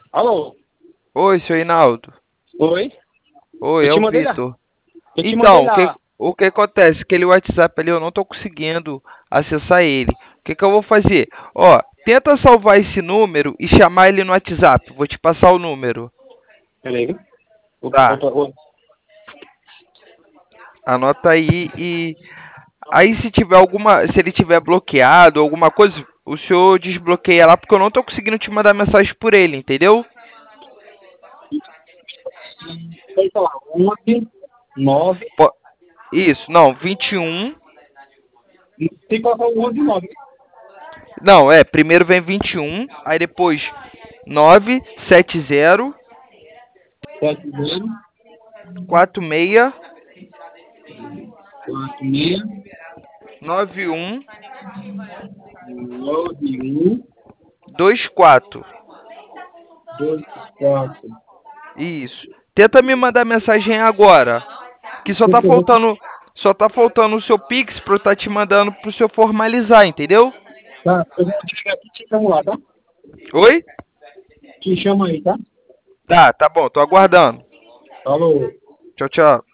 Alô? Oi, seu Hinaldo. Oi? Oi, Eu é te o mandei lá. Vitor. Eu te mandei Então, lá. o que acontece? Aquele WhatsApp ali eu não tô conseguindo acessar ele. O que eu vou fazer? Ó, tenta salvar esse número e chamar ele no WhatsApp. Vou te passar o número. Peraí. Tá, Opa. anota aí e aí se tiver alguma, se ele tiver bloqueado, alguma coisa, o senhor desbloqueia lá porque eu não tô conseguindo te mandar mensagem por ele, entendeu? Peraí, lá. 11, 9. Po- Isso, não, 21. Tem que colocar o 11 e 9. Não, primeiro vem 21, aí depois 970 7, 0, 46 4, 6, 91 9, 1, 24. 2, 4. Isso. Tenta me mandar mensagem agora, que Deixa eu ver. só tá faltando o seu Pix pra eu estar te mandando pro seu formalizar, entendeu? Tá, eu vou desligar aqui e te chamo lá, tá? Oi? Te chama aí, tá? Tá bom, tô aguardando. Falou. Tchau, tchau.